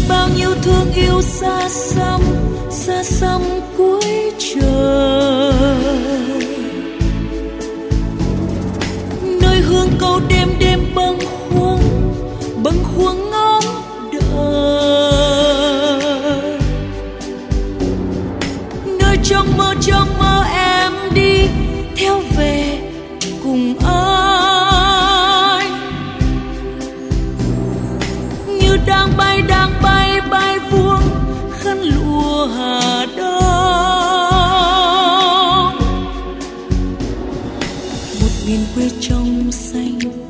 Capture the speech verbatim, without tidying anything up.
bao nhiêu thương yêu xa xăm, xa xăm cuối trời. Nơi hương câu đêm đêm bâng khuâng, bâng khuâng ngóng đợi. Nơi trong mơ trong mơ em đi theo về cùng ai, như đang bay đang bay bay vuông khăn lụa Hà Đông. Một miền quê trong xanh